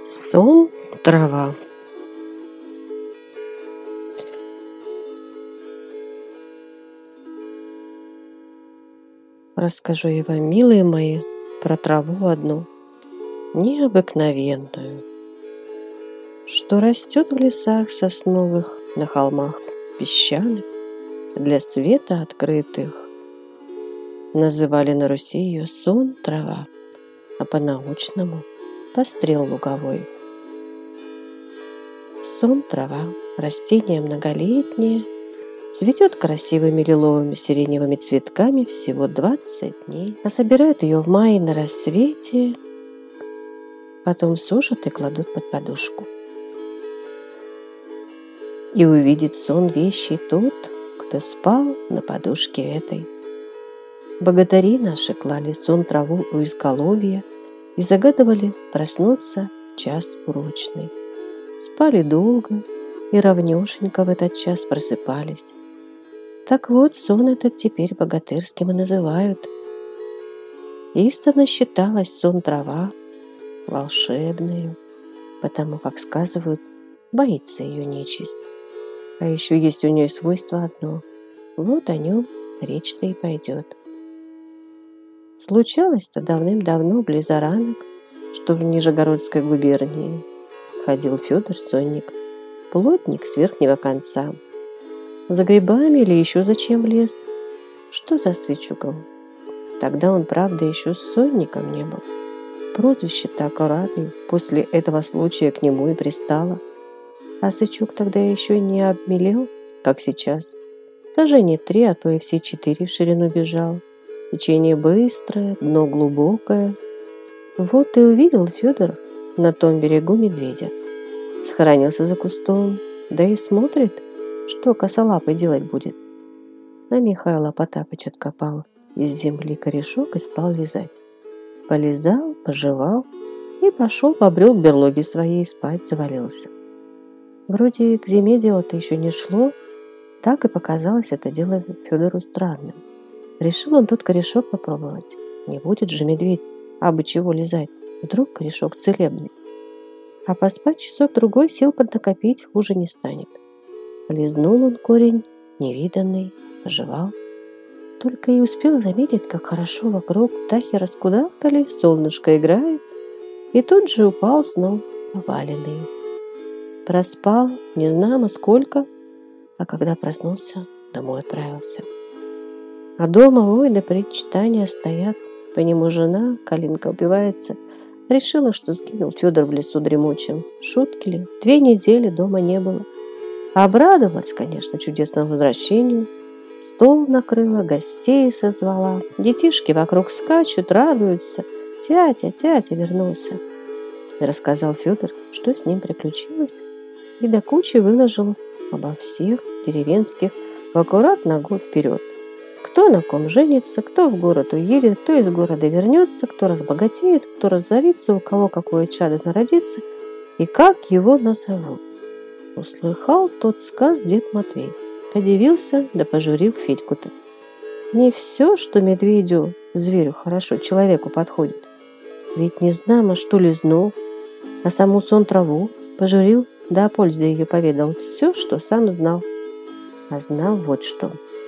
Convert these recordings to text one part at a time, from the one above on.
Сон трава. Расскажу я вам, милые мои, про траву одну, необыкновенную, что растет в лесах сосновых, на холмах песчаных, для света открытых. Называли на Руси ее сон трава, а по-научному пострел луговой. Сон трава – растение многолетнее, цветет красивыми лиловыми сиреневыми цветками всего 20 дней, а собирают ее в мае на рассвете, потом сушат и кладут под подушку. И увидит сон вещий тот, кто спал на подушке этой. Богатыри наши клали сон траву у изголовья и загадывали проснуться в час урочный. Спали долго и равнешенько в этот час просыпались. Так вот, сон этот теперь богатырским и называют. Истинно считалась сон трава волшебную, потому как сказывают, боится ее нечисть. А еще есть у нее свойство одно. Вот о нем речь-то и пойдет. Случалось-то давным-давно, близ Оранок, что в Нижегородской губернии ходил Федор Сонник, плотник с верхнего конца. За грибами или еще зачем лез? Что за Сычугом? Тогда он, правда, еще сонником не был. Прозвище-то аккуратный после этого случая к нему и пристало. А Сычук тогда еще не обмелел, как сейчас. Сажени 3, а то и все 4 в ширину бежал. Течение быстрое, дно глубокое. Вот и увидел Федор на том берегу медведя. Схоронился за кустом, да и смотрит, что косолапый делать будет. А Михаил Потапыч откопал из земли корешок и стал лизать. Полизал, пожевал и побрел к берлоге своей, спать завалился. Вроде к зиме дело-то еще не шло, так и показалось это дело Федору странным. Решил он тот корешок попробовать. Не будет же медведь абы чего лизать, вдруг корешок целебный. А поспать часок-другой, сил поднакопить хуже не станет. Лизнул он корень, невиданный, пожевал. Только и успел заметить, как хорошо вокруг птахи раскудахтали, солнышко играет, и тут же упал сном поваленный. Проспал, не знамо сколько, а когда проснулся, домой отправился. А дома, ой, до причитания стоят, по нему жена, Калинка, убивается. Решила, что сгинул Федор в лесу дремучем. Шутки ли? 2 недели дома не было. Обрадовалась, конечно, чудесному возвращению. Стол накрыла, гостей созвала. Детишки вокруг скачут, радуются. Тятя вернулся. И рассказал Федор, что с ним приключилось. И до кучи выложил обо всех деревенских в аккурат на год вперед. Кто на ком женится, кто в город уедет, кто из города вернется, кто разбогатеет, кто разорится, у кого какое чадо народится и как его назовут. Услыхал тот сказ дед Матвей. Подивился, да пожурил Федьку-то. Не все, что медведю, зверю хорошо, человеку подходит. Ведь не знамо, что лизнул, а саму сон траву пожурил, да о пользе ее поведал. Все, что сам знал. А знал вот что.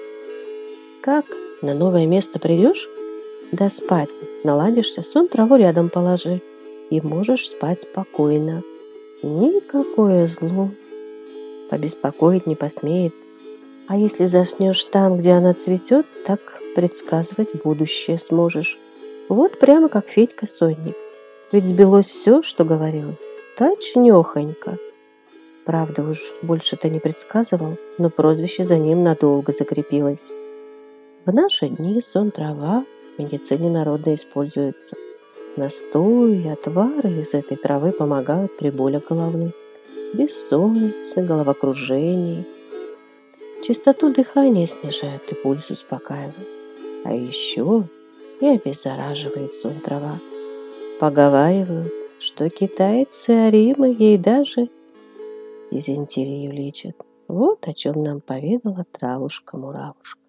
Как на новое место придешь, да спать наладишься, сон траву рядом положи, и можешь спать спокойно. Никакое зло побеспокоить не посмеет. А если заснешь там, где она цветет, так предсказывать будущее сможешь. Вот прямо как Федька Сонник. Ведь сбилось все, что говорил, точнёхонько. Правда, уж больше-то не предсказывал, но прозвище за ним надолго закрепилось. В наши дни сон трава в медицине народной используется. Настои и отвары из этой травы помогают при болях головных, бессоннице, головокружении. Частоту дыхания снижает и пульс успокаивает. А еще и обеззараживает сон трава. Поговаривают, что китайцы Аримы ей даже дизентерию лечат. Вот о чем нам поведала травушка-муравушка.